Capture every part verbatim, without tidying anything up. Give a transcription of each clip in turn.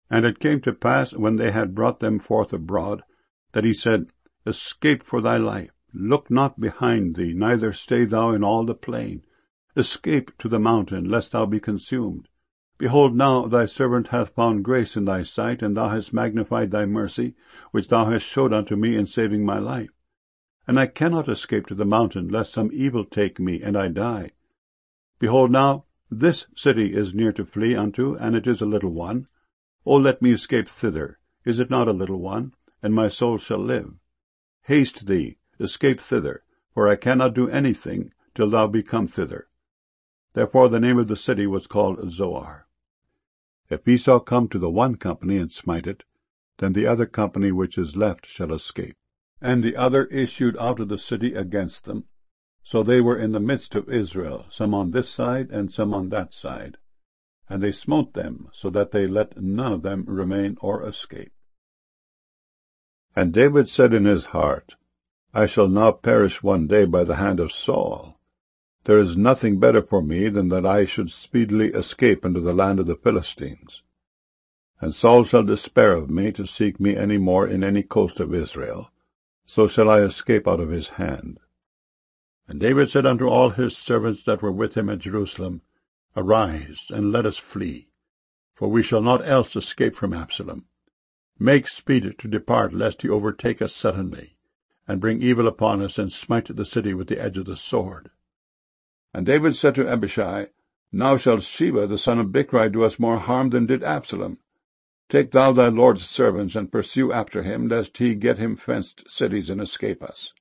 And it came to pass, when they had brought them forth abroad, that he said, Escape for thy life, look not behind thee, neither stay thou in all the plain. Escape to the mountain, lest thou be consumed. Behold, now thy servant hath found grace in thy sight, and thou hast magnified thy mercy, which thou hast showed unto me in saving my life. And I cannot escape to the mountain, lest some evil take me, and I die. Behold, now this city is near to flee unto, and it is a little one. O let me escape thither. Is it not a little one? And my soul shall live. Haste thee, escape thither, for I cannot do anything till thou be come thither. Therefore the name of the city was called Zoar. If Esau come to the one company and smite it, then the other company which is left shall escape. And the other issued out of the city against them. So they were in the midst of Israel, some on this side and some on that side. And they smote them, so that they let none of them remain or escape. And David said in his heart, I shall now perish one day by the hand of Saul. There is nothing better for me than that I should speedily escape into the land of the Philistines. And Saul shall despair of me to seek me any more in any coast of Israel. So shall I escape out of his hand. And David said unto all his servants that were with him at Jerusalem, Arise, and let us flee, for we shall not else escape from Absalom. Make speed to depart, lest he overtake us suddenly, and bring evil upon us, and smite the city with the edge of the sword. And David said to Abishai, Now shall Sheba the son of Bichri do us more harm than did Absalom. Take thou thy lord's servants, and pursue after him, lest he get him fenced cities, and escape us.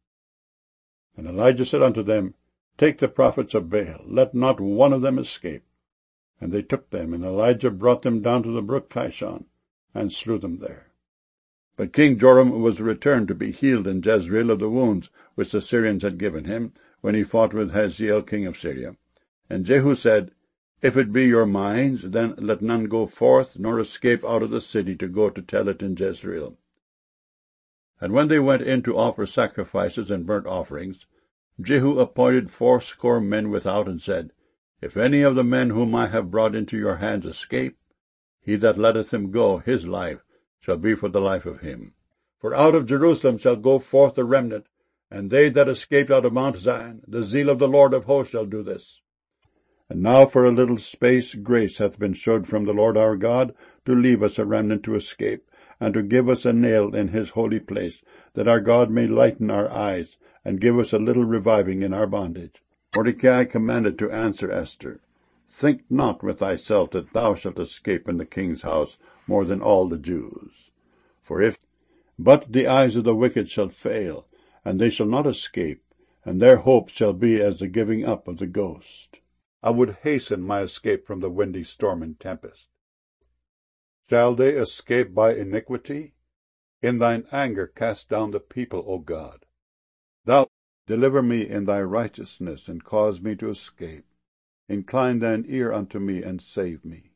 And Elijah said unto them, Take the prophets of Baal, let not one of them escape. And they took them, and Elijah brought them down to the brook Kishon, and slew them there. But King Joram was returned to be healed in Jezreel of the wounds which the Syrians had given him, when he fought with Hazael king of Syria. And Jehu said, If it be your minds, then let none go forth, nor escape out of the city to go to tell it in Jezreel. And when they went in to offer sacrifices and burnt offerings, Jehu appointed fourscore men without, and said, If any of the men whom I have brought into your hands escape, he that letteth him go, his life shall be for the life of him. For out of Jerusalem shall go forth the remnant, and they that escaped out of Mount Zion, the zeal of the Lord of hosts shall do this. And now for a little space grace hath been showed from the Lord our God, to leave us a remnant to escape, and to give us a nail in his holy place, that our God may lighten our eyes, and give us a little reviving in our bondage. Mordecai commanded to answer Esther, Think not with thyself that thou shalt escape in the king's house more than all the Jews. For if but the eyes of the wicked shall fail, and they shall not escape, and their hope shall be as the giving up of the ghost. I would hasten my escape from the windy storm and tempest. Shall they escape by iniquity? In thine anger cast down the people, O God. Thou deliver me in thy righteousness, and cause me to escape. Incline thine ear unto me, and save me.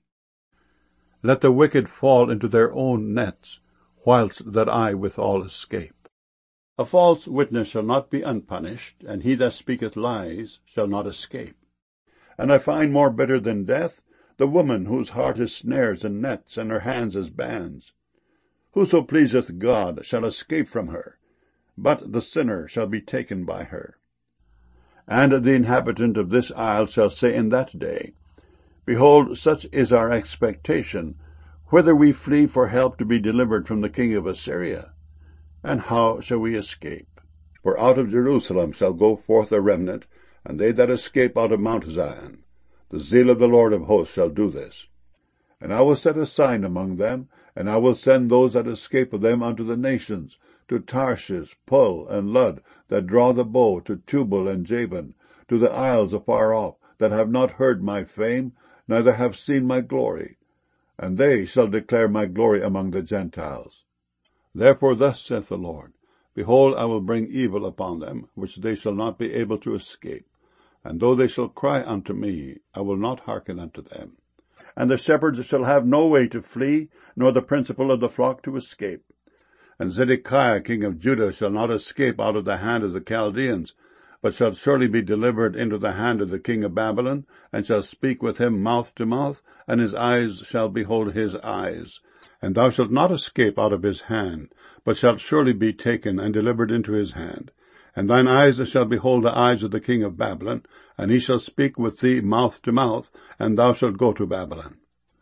Let the wicked fall into their own nets, whilst that I withal escape. A false witness shall not be unpunished, and he that speaketh lies shall not escape. And I find more bitter than death the woman whose heart is snares and nets, and her hands as bands. Whoso pleaseth God shall escape from her, but the sinner shall be taken by her. And the inhabitant of this isle shall say in that day, Behold, such is our expectation, whither we flee for help to be delivered from the king of Assyria. And how shall we escape? For out of Jerusalem shall go forth a remnant, and they that escape out of Mount Zion. The zeal of the Lord of hosts shall do this. And I will set a sign among them, and I will send those that escape of them unto the nations, to Tarshish, Pul, and Lud, that draw the bow, to Tubal and Javan, to the isles afar off, that have not heard my fame, neither have seen my glory. And they shall declare my glory among the Gentiles. Therefore thus saith the Lord, Behold, I will bring evil upon them, which they shall not be able to escape. And though they shall cry unto me, I will not hearken unto them. And the shepherds shall have no way to flee, nor the principal of the flock to escape. And Zedekiah king of Judah shall not escape out of the hand of the Chaldeans, but shall surely be delivered into the hand of the king of Babylon, and shall speak with him mouth to mouth, and his eyes shall behold his eyes. And thou shalt not escape out of his hand, but shalt surely be taken and delivered into his hand. And thine eyes shall behold the eyes of the king of Babylon, and he shall speak with thee mouth to mouth, and thou shalt go to Babylon.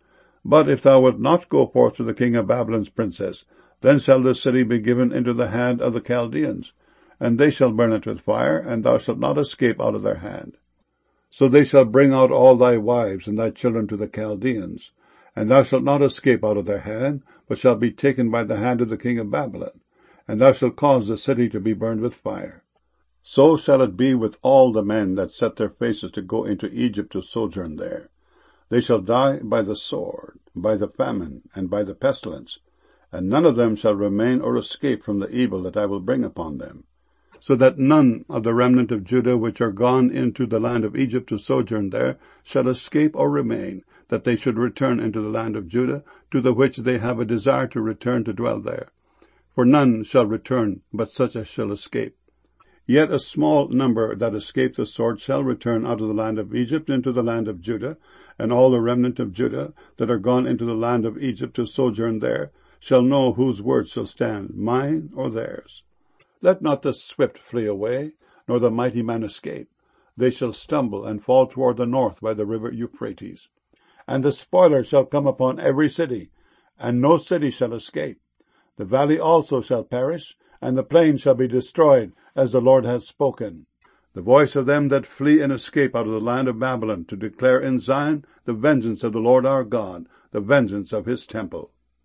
But if thou wilt not go forth to the king of Babylon's princess, then shall this city be given into the hand of the Chaldeans, and they shall burn it with fire, and thou shalt not escape out of their hand. So they shall bring out all thy wives and thy children to the Chaldeans, and thou shalt not escape out of their hand, but shalt be taken by the hand of the king of Babylon, and thou shalt cause the city to be burned with fire. So shall it be with all the men that set their faces to go into Egypt to sojourn there. They shall die by the sword, by the famine, and by the pestilence, and none of them shall remain or escape from the evil that I will bring upon them. So that none of the remnant of Judah which are gone into the land of Egypt to sojourn there shall escape or remain, that they should return into the land of Judah, to the which they have a desire to return to dwell there. For none shall return, but such as shall escape. Yet a small number that escape the sword shall return out of the land of Egypt into the land of Judah, and all the remnant of Judah that are gone into the land of Egypt to sojourn there shall know whose word shall stand, mine or theirs. Let not the swift flee away, nor the mighty man escape. They shall stumble and fall toward the north by the river Euphrates. And the spoiler shall come upon every city, and no city shall escape. The valley also shall perish, and the plain shall be destroyed, as the Lord has spoken. The voice of them that flee and escape out of the land of Babylon, to declare in Zion the vengeance of the Lord our God, the vengeance of his temple.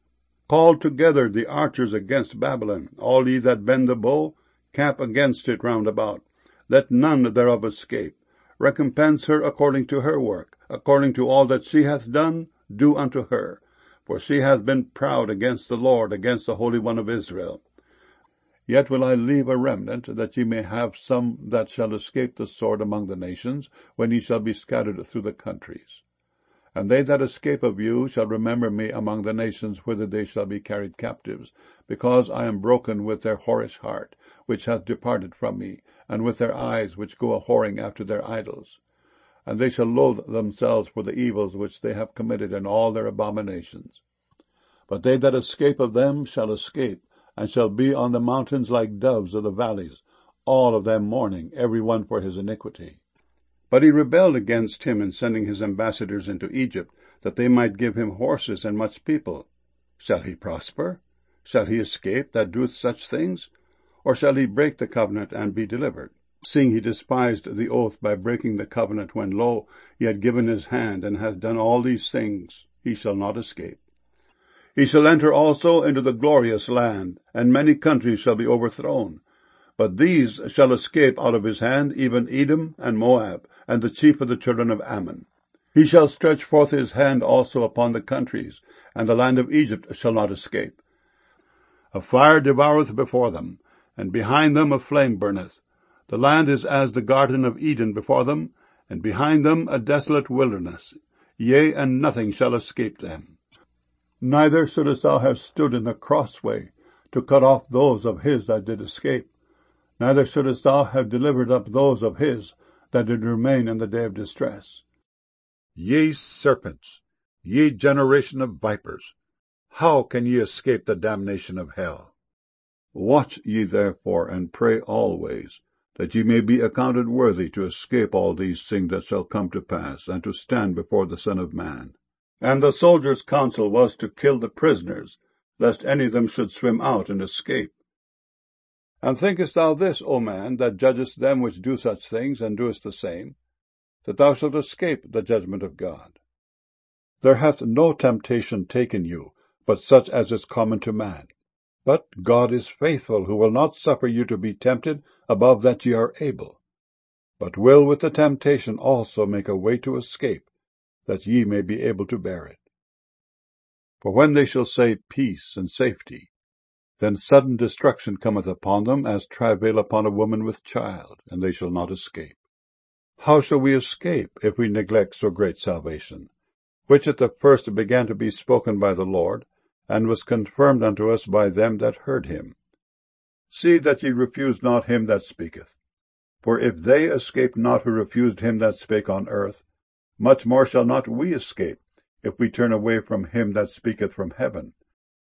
Call together the archers against Babylon, all ye that bend the bow, camp against it round about. Let none thereof escape. Recompense her according to her work, according to all that she hath done, do unto her. For she hath been proud against the Lord, against the Holy One of Israel. Yet will I leave a remnant, that ye may have some that shall escape the sword among the nations, when ye shall be scattered through the countries. And they that escape of you shall remember me among the nations whither they shall be carried captives, because I am broken with their whorish heart, which hath departed from me, and with their eyes which go a-whoring after their idols. And they shall loathe themselves for the evils which they have committed in all their abominations. But they that escape of them shall escape, and shall be on the mountains like doves of the valleys, all of them mourning, every one for his iniquity. But he rebelled against him in sending his ambassadors into Egypt, that they might give him horses and much people. Shall he prosper? Shall he escape that doeth such things? Or shall he break the covenant and be delivered? Seeing he despised the oath by breaking the covenant, when, lo, he had given his hand, and hath done all these things, he shall not escape. He shall enter also into the glorious land, and many countries shall be overthrown. But these shall escape out of his hand, even Edom and Moab, and the chief of the children of Ammon. He shall stretch forth his hand also upon the countries, and the land of Egypt shall not escape. A fire devoureth before them, and behind them a flame burneth. The land is as the garden of Eden before them, and behind them a desolate wilderness. Yea, and nothing shall escape them. Neither shouldest thou have stood in the crossway, to cut off those of his that did escape. Neither shouldest thou have delivered up those of his that did remain in the day of distress. Ye serpents, ye generation of vipers, how can ye escape the damnation of hell? Watch ye therefore, and pray always, that ye may be accounted worthy to escape all these things that shall come to pass, and to stand before the Son of Man. And the soldiers' counsel was to kill the prisoners, lest any of them should swim out and escape. And thinkest thou this, O man, that judgest them which do such things, and doest the same, that thou shalt escape the judgment of God? There hath no temptation taken you, but such as is common to man. But God is faithful, who will not suffer you to be tempted above that ye are able, but will with the temptation also make a way to escape, that ye may be able to bear it. For when they shall say peace and safety, then sudden destruction cometh upon them, as travail upon a woman with child, and they shall not escape. How shall we escape, if we neglect so great salvation, which at the first began to be spoken by the Lord, and was confirmed unto us by them that heard him? See that ye refuse not him that speaketh. For if they escape not who refused him that spake on earth, much more shall not we escape, if we turn away from him that speaketh from heaven,